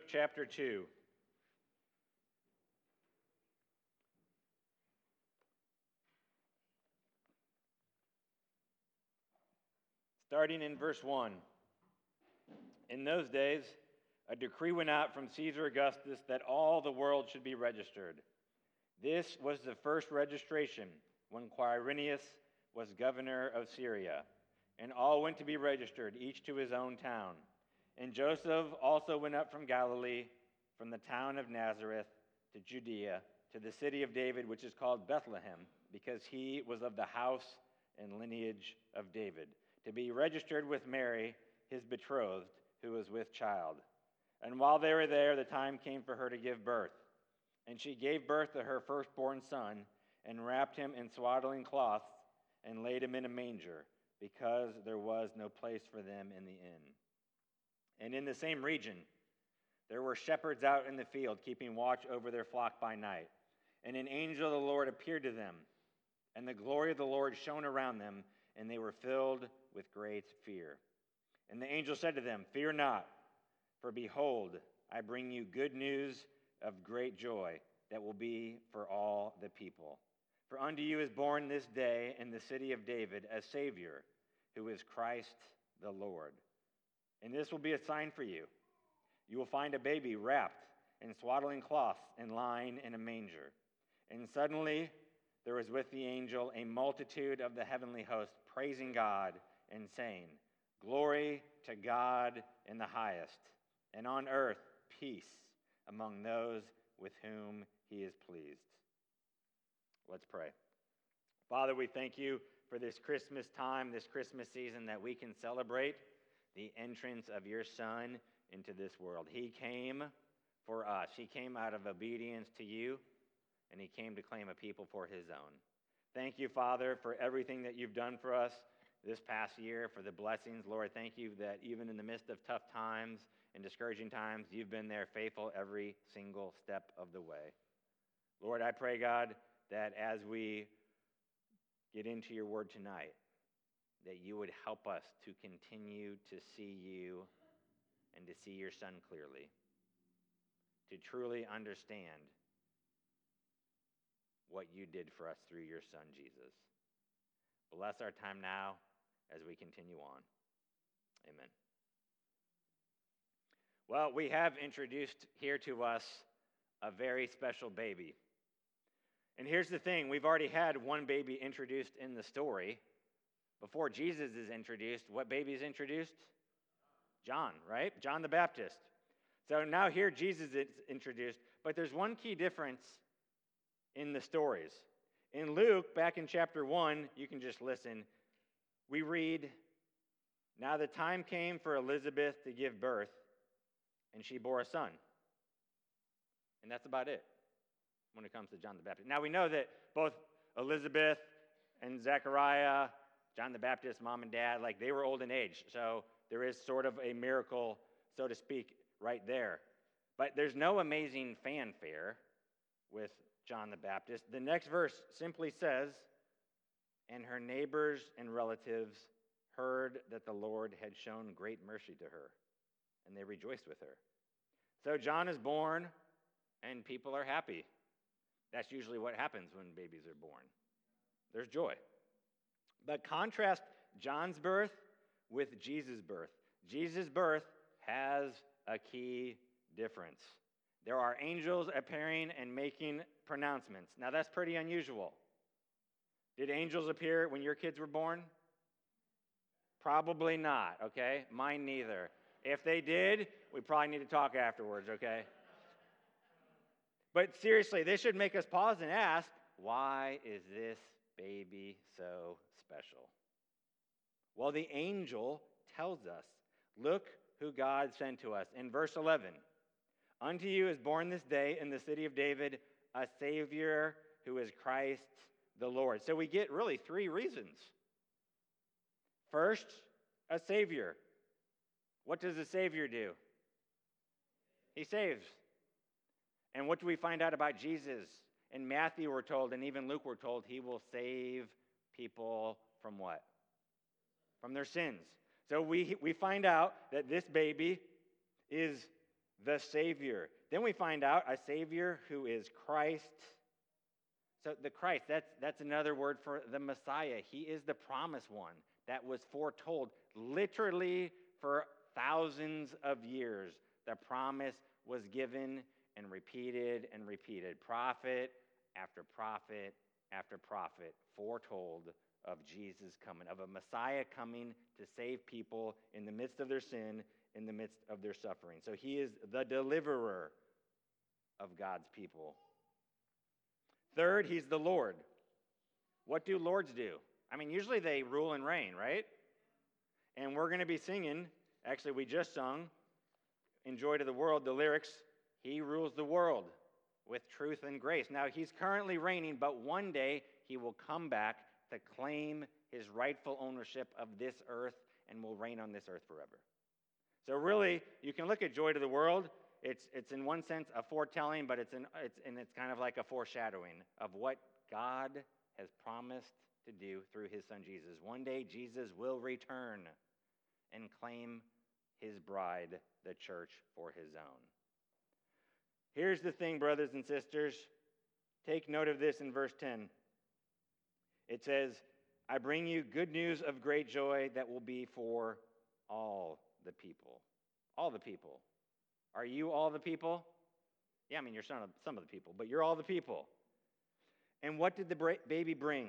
chapter 2. Starting in verse 1. In those days, a decree went out from Caesar Augustus that all the world should be registered. This was the first registration when Quirinius was governor of Syria, and all went to be registered, each to his own town. And Joseph also went up from Galilee, from the town of Nazareth to Judea, to the city of David, which is called Bethlehem, because he was of the house and lineage of David, to be registered with Mary, his betrothed, who was with child. And while they were there, the time came for her to give birth. And she gave birth to her firstborn son, and wrapped him in swaddling cloths, and laid him in a manger, because there was no place for them in the inn. And in the same region, there were shepherds out in the field, keeping watch over their flock by night. And an angel of the Lord appeared to them, and the glory of the Lord shone around them, and they were filled with great fear. And the angel said to them, "Fear not, for behold, I bring you good news of great joy that will be for all the people. For unto you is born this day in the city of David a Savior, who is Christ the Lord. And this will be a sign for you. You will find a baby wrapped in swaddling cloths and lying in a manger." And suddenly there was with the angel a multitude of the heavenly host, praising God and saying, "Glory to God in the highest, and on earth peace among those with whom he is pleased." Let's pray. Father, we thank you for this Christmas time, this Christmas season, that we can celebrate the entrance of your Son into this world. He came for us. He came out of obedience to you, and he came to claim a people for his own. Thank you, Father, for everything that you've done for us this past year, for the blessings. Lord, thank you that even in the midst of tough times and discouraging times, you've been there faithful every single step of the way. Lord, I pray, God, that as we get into your word tonight, that you would help us to continue to see you and to see your Son clearly, to truly understand what you did for us through your Son, Jesus. Bless our time now as we continue on. Amen. Well, we have introduced here to us a very special baby. And here's the thing, we've already had one baby introduced in the story. Before Jesus is introduced, what baby is introduced? John, right? John the Baptist. So now here Jesus is introduced, but there's one key difference in the stories. In Luke, back in chapter 1, you can just listen, we read, "Now the time came for Elizabeth to give birth, and she bore a son." And that's about it when it comes to John the Baptist. Now we know that both Elizabeth and Zechariah, John the Baptist, mom and dad, like they were old in age. So there is sort of a miracle, so to speak, right there. But there's no amazing fanfare with John the Baptist. The next verse simply says, "And her neighbors and relatives heard that the Lord had shown great mercy to her, and they rejoiced with her." So John is born, and people are happy. That's usually what happens when babies are born. There's joy. But contrast John's birth with Jesus' birth. Jesus' birth has a key difference. There are angels appearing and making pronouncements. Now that's pretty unusual. Did angels appear when your kids were born? Probably not, okay? Mine neither. If they did, we probably need to talk afterwards, okay? But seriously, this should make us pause and ask, why is this baby so special? Well, the angel tells us, look who God sent to us. In verse 11, "Unto you is born this day in the city of David a Savior who is Christ the Lord." So we get really three reasons. First, a Savior. What does a Savior do? He saves. And what do we find out about Jesus? In Matthew we're told, and even Luke we're told, he will save people from what? From their sins. So we find out that this baby is the Savior. Then we find out a Savior who is Christ. So the Christ, that's another word for the Messiah. He is the promised one that was foretold literally for thousands of years. The promise was given and repeated and repeated. Prophet after prophet after prophet foretold of Jesus coming, of a Messiah coming to save people in the midst of their sin, in the midst of their suffering. So he is the deliverer of God's people. Third, he's the Lord. What do lords do? I mean, usually they rule and reign, right? And we're going to be singing, actually we just sung, in Joy to the World, the lyrics, he rules the world with truth and grace. Now, he's currently reigning, but one day he will come back to claim his rightful ownership of this earth and will reign on this earth forever. So really, you can look at Joy to the World. It's in one sense a foretelling, but it's kind of like a foreshadowing of what God has promised to do through his son Jesus. One day Jesus will return and claim his bride, the church, for his own. Here's the thing, brothers and sisters. Take note of this in verse 10. It says, I bring you good news of great joy that will be for all the people. All the people. Are you all the people? Yeah, I mean, you're some of the people, but you're all the people. And what did the baby bring?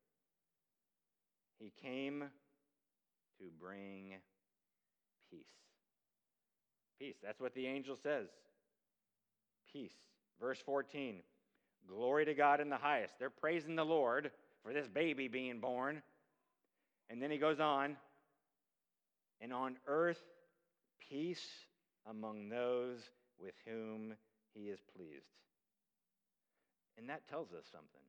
He came to bring peace. Peace. That's what the angel says. Peace. Verse 14. Glory to God in the highest. They're praising the Lord for this baby being born. And then he goes on. And on earth, peace among those with whom he is pleased. And that tells us something.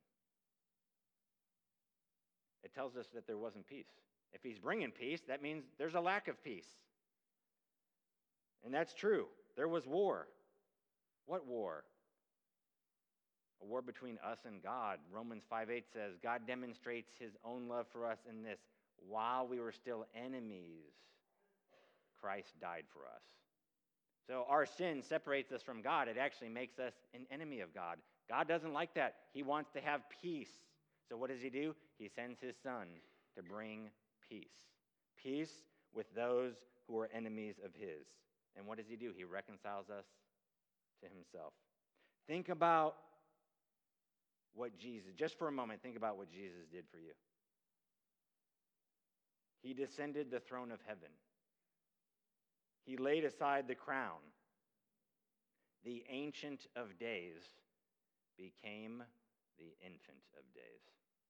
It tells us that there wasn't peace. If he's bringing peace, that means there's a lack of peace. And that's true. There was war. What war? A war between us and God. Romans 5:8 says, God demonstrates his own love for us in this. While we were still enemies, Christ died for us. So our sin separates us from God. It actually makes us an enemy of God. God doesn't like that. He wants to have peace. So what does he do? He sends his son to bring peace. Peace with those who are enemies of his. And what does he do? He reconciles us to himself. Think about what Jesus, just for a moment, think about what Jesus did for you. He descended the throne of heaven. He laid aside the crown. The Ancient of Days became the Infant of Days.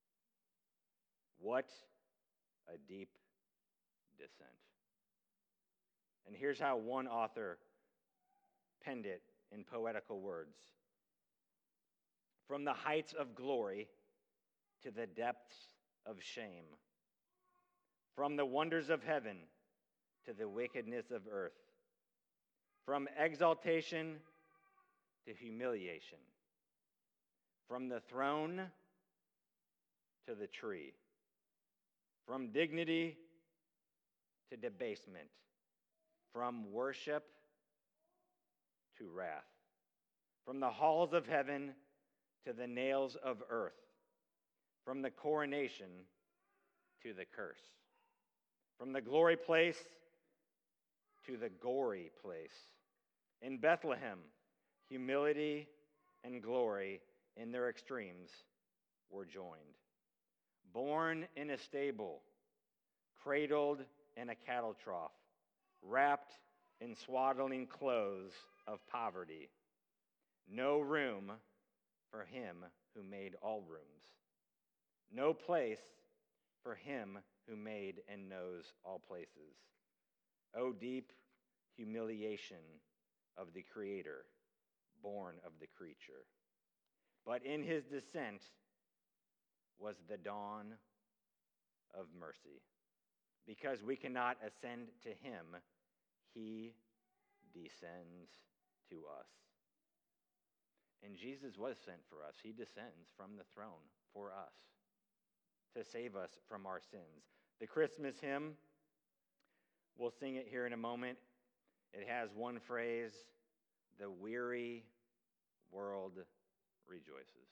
What a deep descent. And here's how one author penned it in poetical words. From the heights of glory to the depths of shame. From the wonders of heaven to the wickedness of earth. From exaltation to humiliation. From the throne to the tree. From dignity to debasement. From worship to wrath. From the halls of heaven to the nails of earth. From the coronation to the curse. From the glory place to the gory place. In Bethlehem, humility and glory in their extremes were joined. Born in a stable, cradled in a cattle trough, wrapped in swaddling clothes of poverty. No room for him who made all rooms. No place for him who made and knows all places. O deep humiliation of the Creator, born of the creature. But in his descent was the dawn of mercy. Because we cannot ascend to him, he descends to us. And Jesus was sent for us. He descends from the throne for us to save us from our sins. The Christmas hymn, we'll sing it here in a moment. It has one phrase, the weary world rejoices.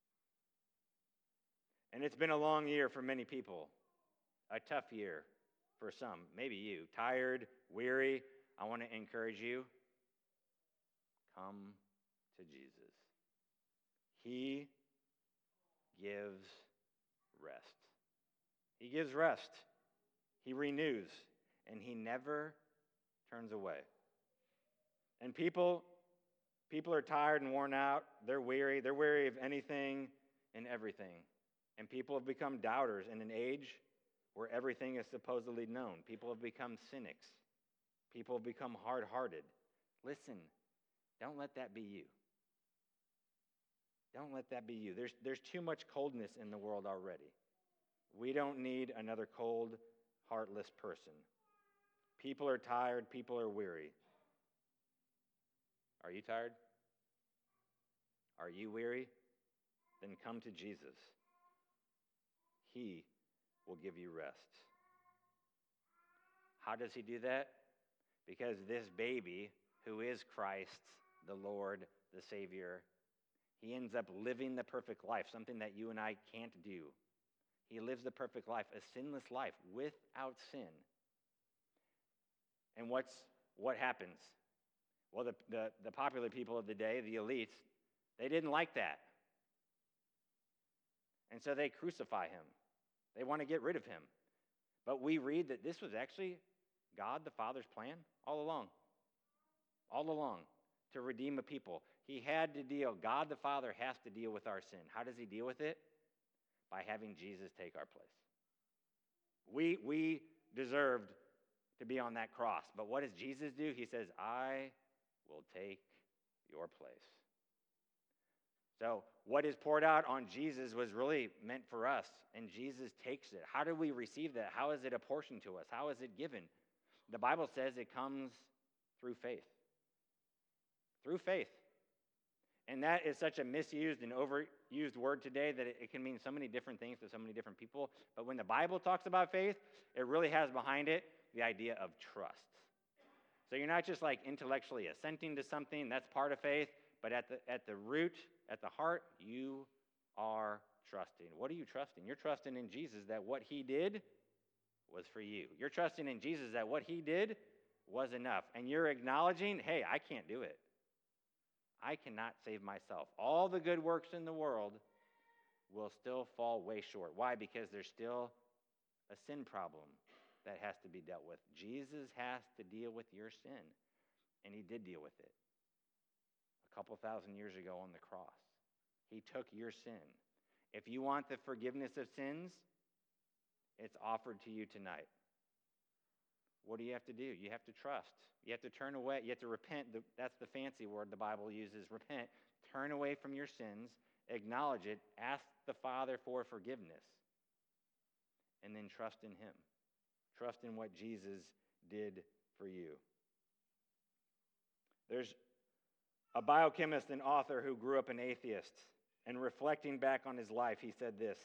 And it's been a long year for many people, a tough year for some, maybe you. Tired, weary, I want to encourage you, come to Jesus. He gives rest. He gives rest. He renews, and he never turns away. And people are tired and worn out. They're weary. They're weary of anything and everything. And people have become doubters in an age where everything is supposedly known. People have become cynics. People have become hard-hearted. Listen, don't let that be you. Don't let that be you. There's too much coldness in the world already. We don't need another cold, heartless person. People are tired. People are weary. Are you tired? Are you weary? Then come to Jesus. He will give you rest. How does he do that? Because this baby, who is Christ, the Lord, the Savior, he ends up living the perfect life, something that you and I can't do. He lives the perfect life, a sinless life, without sin. And what happens? Well, the popular people of the day, the elites, they didn't like that. And so they crucify him. They want to get rid of him. But we read that this was actually God the Father's plan all along, to redeem a people. He had to deal, God the Father has to deal with our sin. How does he deal with it? By having Jesus take our place. We deserved to be on that cross. But what does Jesus do? He says, I will take your place. So what is poured out on Jesus was really meant for us, and Jesus takes it. How do we receive that? How is it apportioned to us? How is it given? The Bible says it comes through faith. Through faith. And that is such a misused and overused word today that it can mean so many different things to so many different people. But when the Bible talks about faith, it really has behind it the idea of trust. So you're not just like intellectually assenting to something, that's part of faith, but at the root, at the heart, you are trusting. What are you trusting? You're trusting in Jesus that what he did was for you. You're trusting in Jesus that what he did was enough. And you're acknowledging, hey, I can't do it. I cannot save myself. All the good works in the world will still fall way short. Why? Because there's still a sin problem that has to be dealt with. Jesus has to deal with your sin, and he did deal with it a couple thousand years ago on the cross. He took your sin. If you want the forgiveness of sins, it's offered to you tonight. What do you have to do? You have to trust. You have to turn away. You have to repent. That's the fancy word the Bible uses, repent. Turn away from your sins. Acknowledge it. Ask the Father for forgiveness. And then trust in him. Trust in what Jesus did for you. There's a biochemist and author who grew up an atheist, and reflecting back on his life, he said this: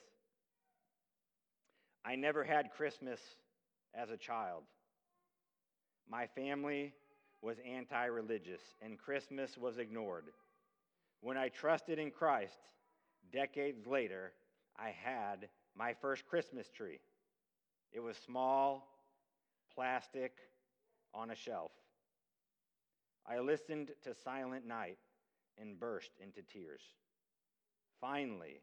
I never had Christmas as a child. My family was anti-religious, and Christmas was ignored. When I trusted in Christ, decades later, I had my first Christmas tree. It was small, plastic, on a shelf. I listened to Silent Night and burst into tears. Finally,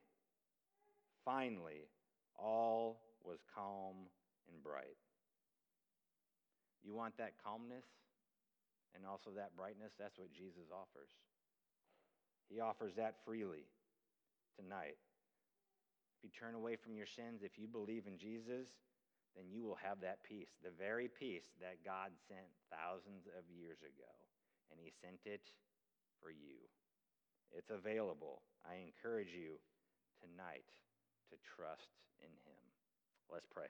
all was calm and bright. You want that calmness and also that brightness? That's what Jesus offers. He offers that freely tonight. If you turn away from your sins, if you believe in Jesus, then you will have that peace, the very peace that God sent thousands of years ago. And he sent it for you. It's available. I encourage you tonight to trust in him. Let's pray.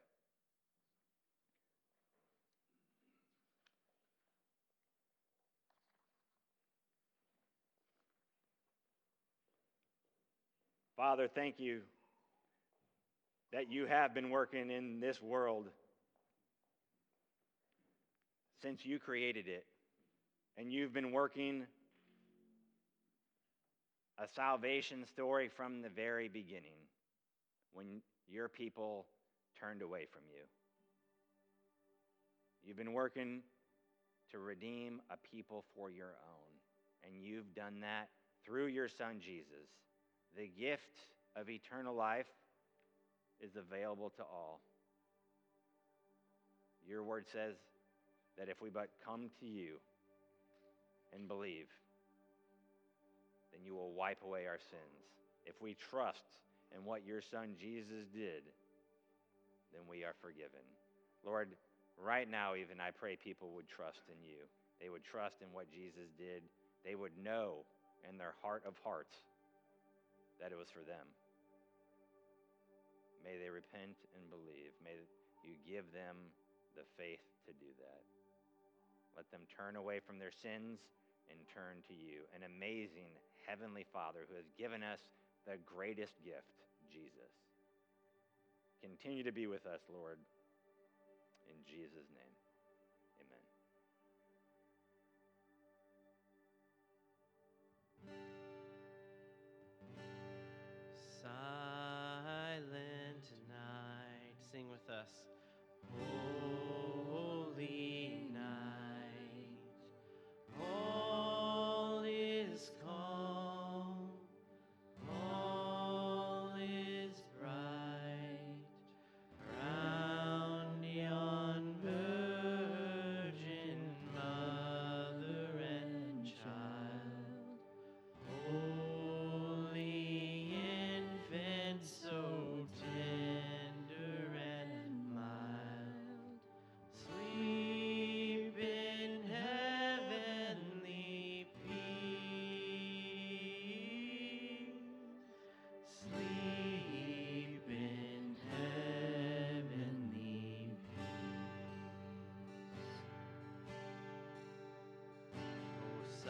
Father, thank you that you have been working in this world since you created it. And you've been working a salvation story from the very beginning when your people turned away from you. You've been working to redeem a people for your own, and you've done that through your Son, Jesus. The gift of eternal life is available to all. Your word says that if we but come to you and believe, then you will wipe away our sins. If we trust in what your Son Jesus did, then we are forgiven. Lord, right now even I pray people would trust in you. They would trust in what Jesus did. They would know in their heart of hearts that it was for them. May they repent and believe. May you give them the faith to do that. Let them turn away from their sins and turn to you, an amazing Heavenly Father who has given us the greatest gift, Jesus. Continue to be with us, Lord. In Jesus' name, amen. Silent night, sing with us. Holy night, all is calm, all is bright, round yon virgin mother and child, holy infant, so tender and mild, sleep in heavenly peace, sleep in heavenly peace. Oh,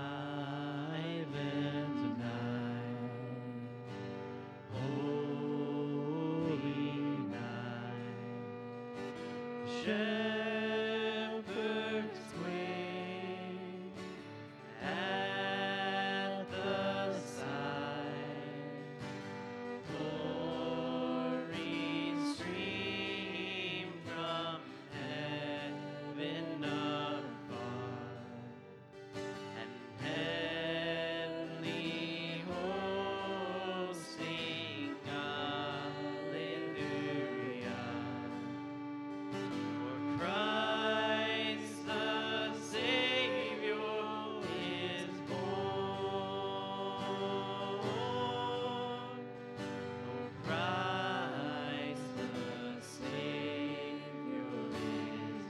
silent night, holy night, shepherds wait at the side, glory stream from heaven afar, and heavenly hosts sing Alleluia. For Christ the Savior is born. Oh, Christ the Savior is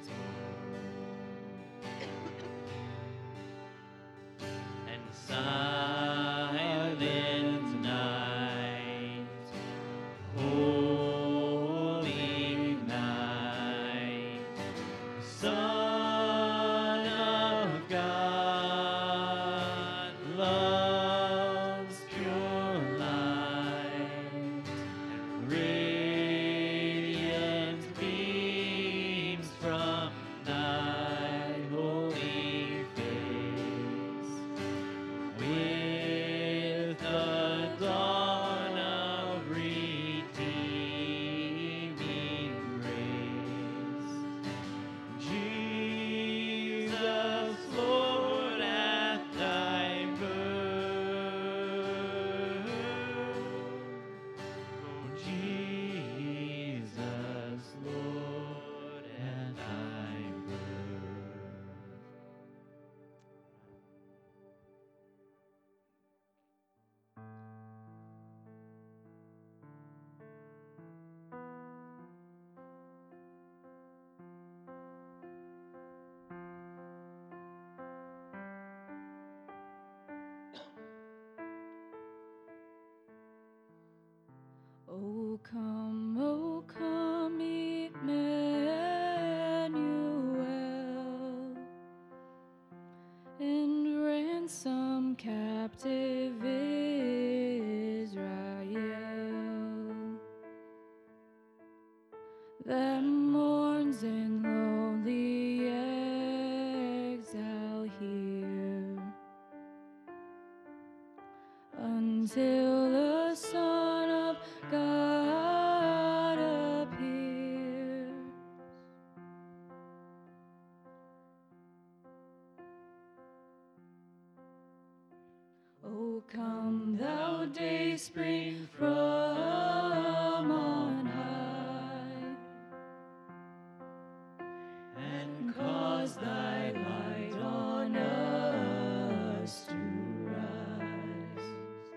born. And silent night, holy night, Son of God, love's pure light, and radiant beams from thy holy face, with the dawn of redeeming grace. Jesus, Lord, at thy birth. Oh, Jesus, Lord, at thy birth. O come, Emmanuel, and ransom captive Israel, that mourns in lonely exile here, until the Son of God appears. O come, thou day spring from on high, and cause thy light on us to rise.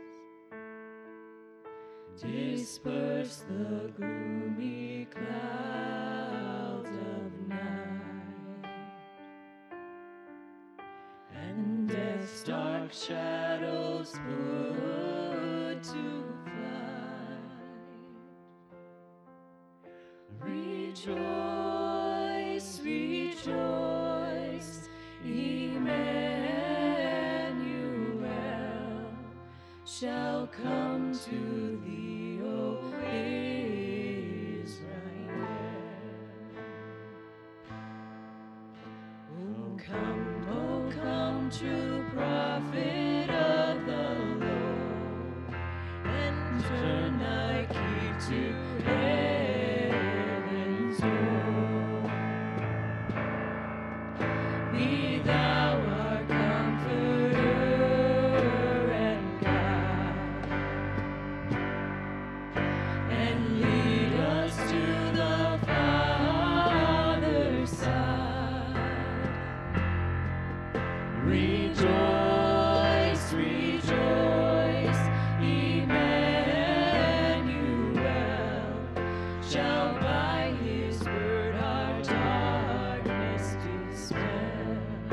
Disperse the gloomy clouds of night, and death's dark shadows put to flight. Rejoice, rejoice, Emmanuel shall come to thee, O Israel. O come, true prophet of the Lord, and turn thy key to heaven's door. Be thou our comforter and guide, and lead us to the Father's side. Rejoice, rejoice, Emmanuel shall by his word our darkness dispel.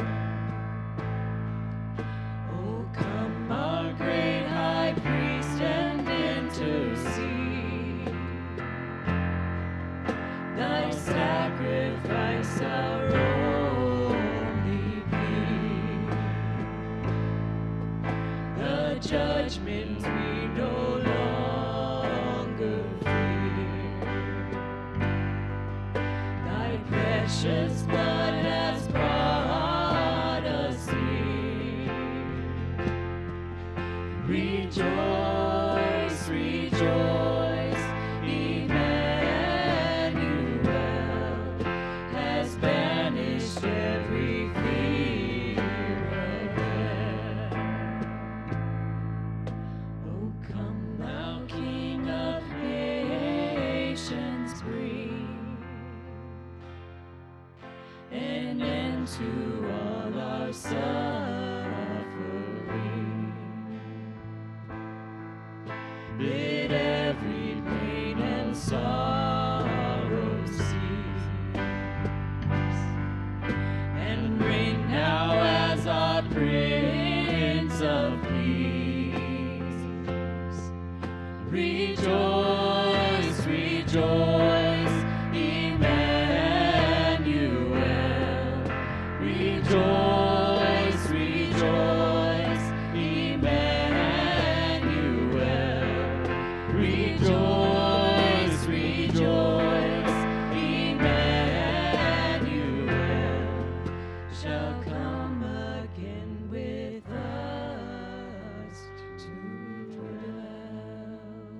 Oh, come, our great high priest, and intercede. Thy sacrifice our only plea. The judgment we no longer fear. Thy precious blood has brought us near. Rejoice, rejoice, Emmanuel has banished every fear of hell. O come, thou King of nations, bring an end to all our suffering. Bid every pain and sorrow cease, and reign now as our Prince of Peace. Rejoice, rejoice, Emmanuel. Rejoice, rejoice, Emmanuel. Rejoice, rejoice, Emmanuel shall come again with us to dwell.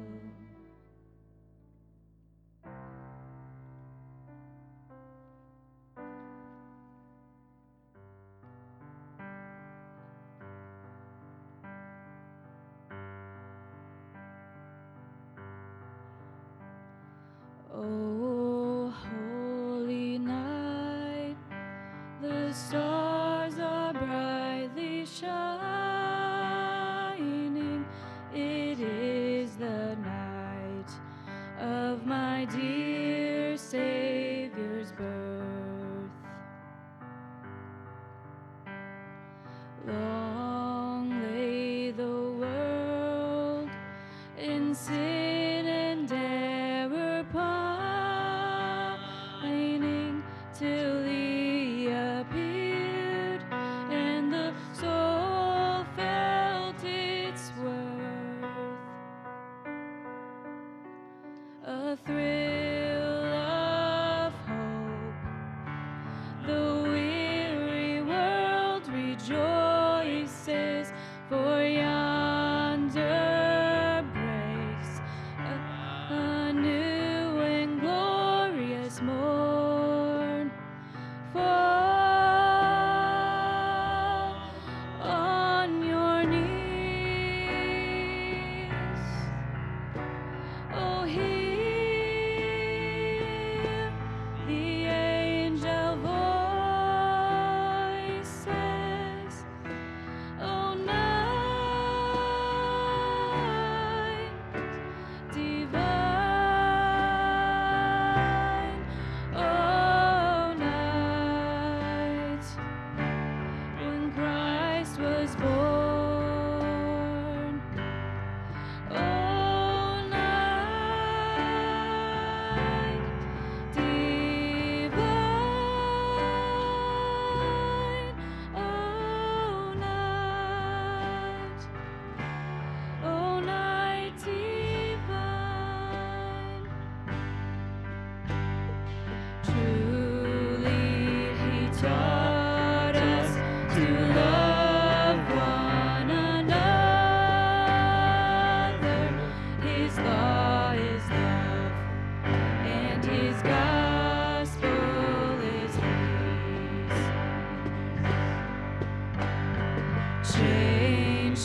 Oh, holy night, the stars are brightly shining. It is the night of my dear Savior's birth. Long lay the world in sin and error pining.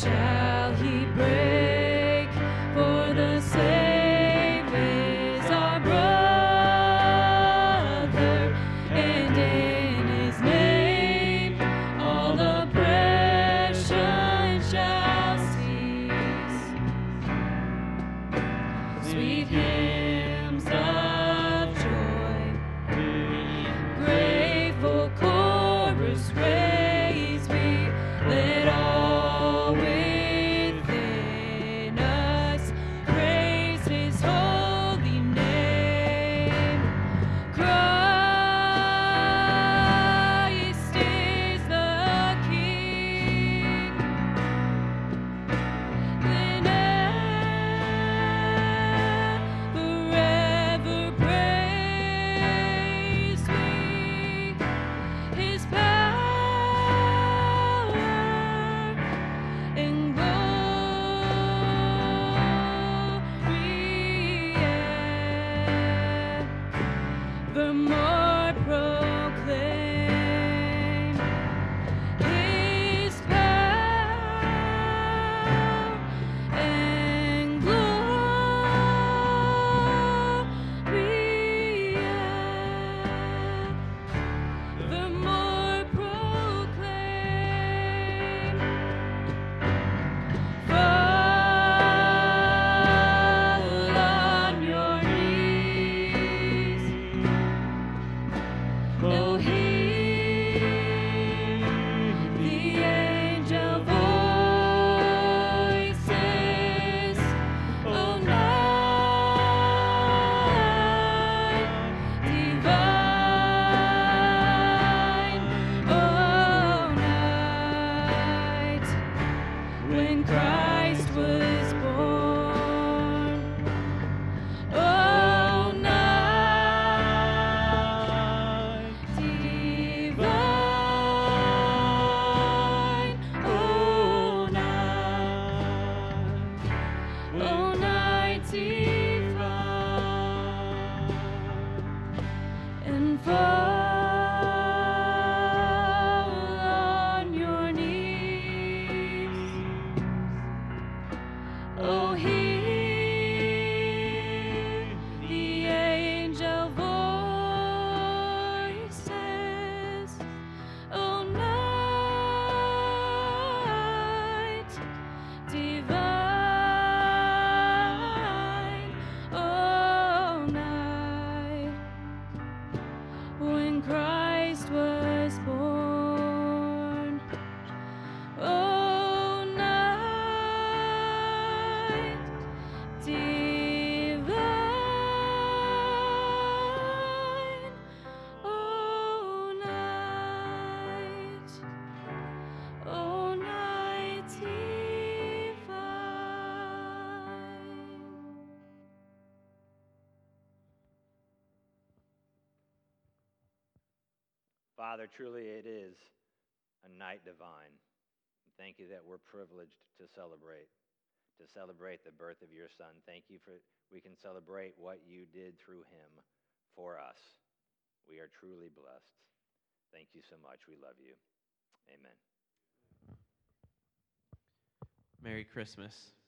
shall he break, for the slave is our brother, and in his name all oppression shall cease. Sweet hymns of joy, grateful chorus raise we, let all within us praise his holy name. Christ is the King. Then forever praise we his power and glory evermore proclaim his power and glory evermore proclaim. Fall on your knees. Oh, hear the angel voices. Oh, night divine. Oh, night when Christ was born. Oh, night divine. Oh, night divine. And fall on your knees. Oh, hear the angel voices. Oh, night divine. Oh, night when Christ was born. Oh, night divine. Oh, night. Oh, night divine. Father, truly it is a night divine. Thank you that we're privileged to celebrate the birth of your Son. Thank you for we can celebrate what you did through him for us. We are truly blessed. Thank you so much. We love you. Amen. Merry Christmas.